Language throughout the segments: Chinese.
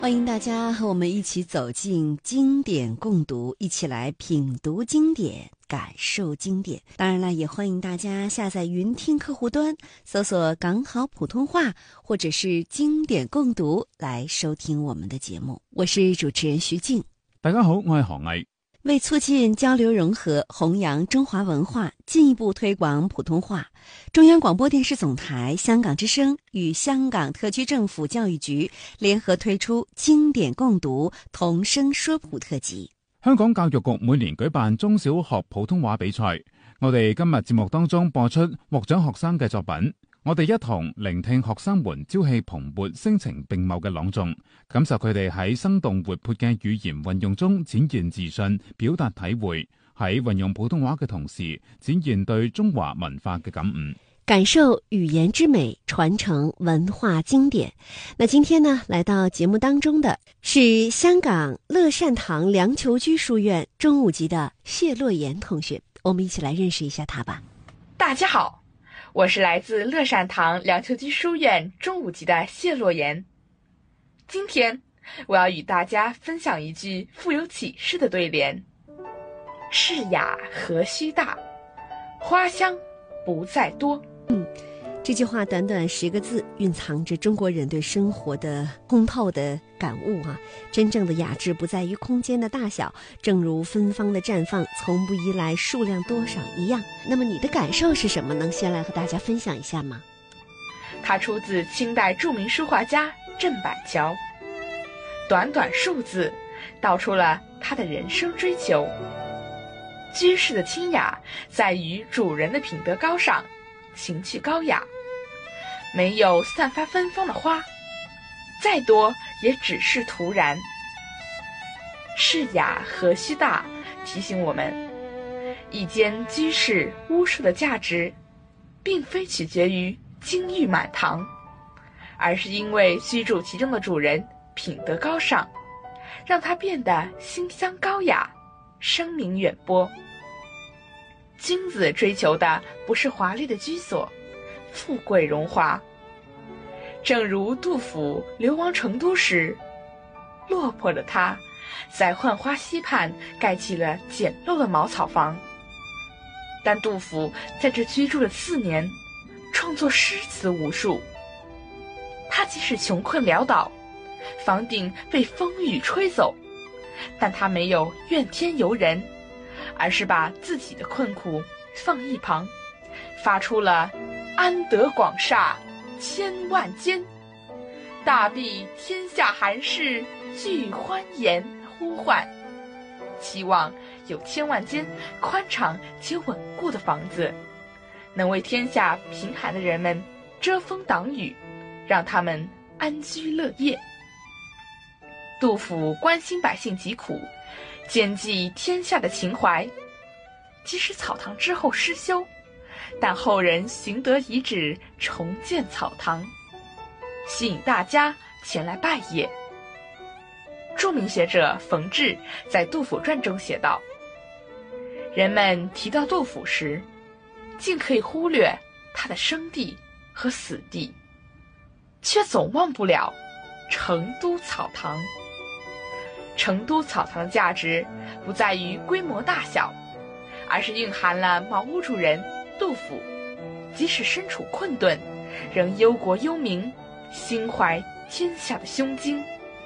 欢迎大家和我们一起走进经典共读，一起来品读经典，感受经典。当然了，也欢迎大家下载云听客户端，搜索港好普通话或者是经典共读来收听我们的节目。我是主持人徐静。 大家好，我係何毅。 为促进交流融合，弘扬中华文化，进一步推广普通话，中央广播电视总台香港之声与香港特区政府教育局联合推出经典共讀同聲說普特輯。 香港教育局每年舉辦中小學普通話比賽，我哋今日節目當中播出獲獎學生嘅作品，我哋一同聆聽學生們朝氣蓬勃、聲情並茂嘅朗誦，感受佢哋喺生動活潑嘅語言運用中展現自信、表達體會，喺運用普通話嘅同時，展現對中華文化嘅感悟。 感受語言之美，傳承文化經典。那今天呢，來到節目當中的是香港樂善堂梁逑居書院中五級的謝洛妍同學，我們一起來認識一下他吧。 大家好，我是來自樂善堂梁逑居書院中五級的謝洛妍。今天我要與大家分享一句富有啟示的對聯：世雅何須大，花香不在多。 這句話短短10個字，蘊藏着中國人對生活的通透的感悟啊！真正的雅致不在於空間的大小，正如芬芳的綻放從不依賴數量多少一樣。那麼你的感受是什麼？能先來和大家分享一下嗎？ 它出自清代著名書畫家鄭板橋，短短數字道出了他的人生追求。居士的清雅在於主人的品德高尚，情趣高雅，沒有散發芬芳的花，再多也只是徒然。世雅何須大提醒我們，一間居士巫術的價值並非取決於金玉滿堂，而是因為居住其中的主人品德高尚，讓它變得馨香高雅，聲名遠播。君子追求的不是華麗的居所，富貴榮華。正如杜甫流亡成都時，落魄的他在浣花溪畔蓋起了簡陋的茅草房，但杜甫在這居住了4年，創作詩詞無數。他即使窮困潦倒，房頂被風雨吹走，但他沒有怨天尤人，而是把自己的困苦放一旁，發出了安得廣廈千萬間，大庇天下寒士俱歡顏呼喚，期望有千萬間寬敞且穩固的房子，能為天下貧寒的人們遮風擋雨，讓他們安居樂業。杜甫關心百姓疾苦，兼濟天下的情懷，即使草堂之後失修，但後人尋得遺址重建草堂，吸引大家前來拜謁。著名學者馮至在《杜甫傳》中寫道：人們提到杜甫時，竟可以忽略他的生地和死地，卻總忘不了成都草堂。成都草堂的價值不在於規模大小，而是蘊含了茅屋主人杜甫即使身處困頓，仍憂國憂民，心懷天下的胸襟。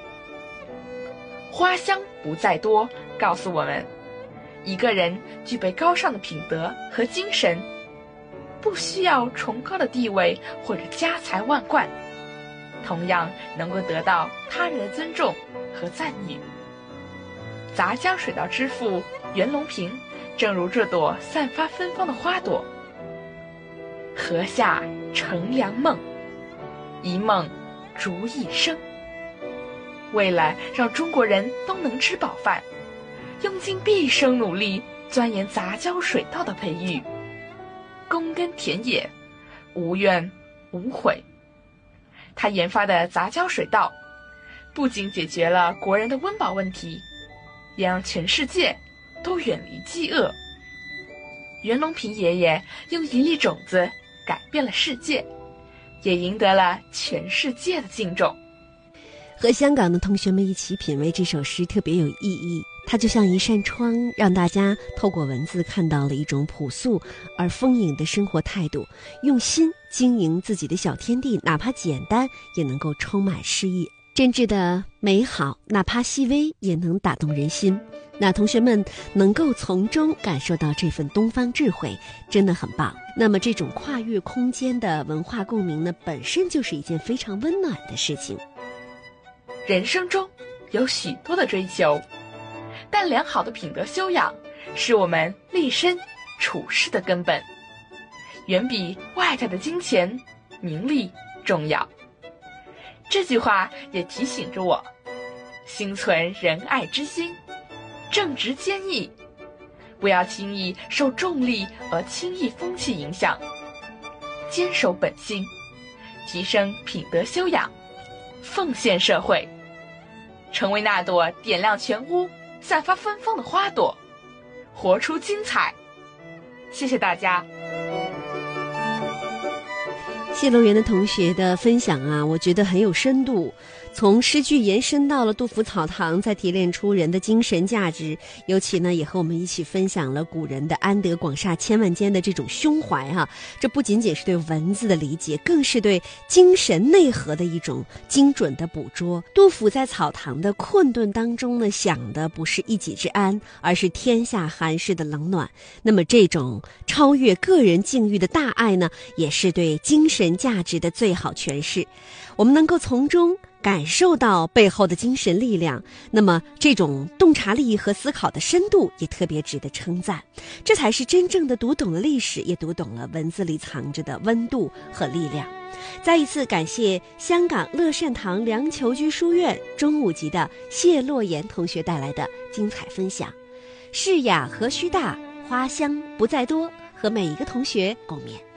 花香不在多告訴我們，一個人具備高尚的品德和精神，不需要崇高的地位或者家財萬貫，同樣能夠得到他人的尊重和讚譽。雜江水道之父袁隆平正如這朵散發芬芳的花朵，禾下乘涼夢，一夢逐一生。為了讓中國人都能吃飽飯，用盡畢生努力鑽研雜交水稻的培育，躬耕田野，無怨無悔。他研發的雜交水稻不僅解決了國人的溫飽問題，也讓全世界都遠離飢餓。袁隆平爺爺用一粒種子改變了世界，也贏得了全世界的敬重。 和香港的同学们一起品味这首诗特别有意义，它就像一扇窗，让大家透过文字看到了一种朴素而丰盈的生活态度，用心经营自己的小天地，哪怕简单也能够充满诗意，真挚的美好哪怕细微也能打动人心。那同学们能够从中感受到这份东方智慧，真的很棒。那么这种跨越空间的文化共鸣呢，本身就是一件非常温暖的事情。 人生中有许多的追求，但良好的品德修养是我们立身处世的根本，远比外在的金钱名利重要。这句话也提醒着我，心存仁爱之心，正直坚毅，不要轻易受重利而轻易风气影响，坚守本心，提升品德修养，奉献社会，成为那朵点亮全屋、散发芬芳的花朵，活出精彩。谢谢大家。 谢乐园的同学的分享啊，我觉得很有深度，从诗句延伸到了杜甫草堂，再提炼出人的精神价值，尤其呢也和我们一起分享了古人的安得广厦千万间的这种胸怀哈。这不仅仅是对文字的理解，更是对精神内核的一种精准的捕捉。杜甫在草堂的困顿当中呢，想的不是一己之安，而是天下寒士的冷暖。那么这种超越个人境遇的大爱呢，也是对精神价值的最好诠释。我们能够从中感受到背后的精神力量，那么这种洞察力和思考的深度也特别值得称赞。这才是真正的读懂了历史，也读懂了文字里藏着的温度和力量。再一次感谢香港乐善堂梁球居书院中5级的谢洛言同学带来的精彩分享。世雅何须大，花香不在多，和每一个同学共勉。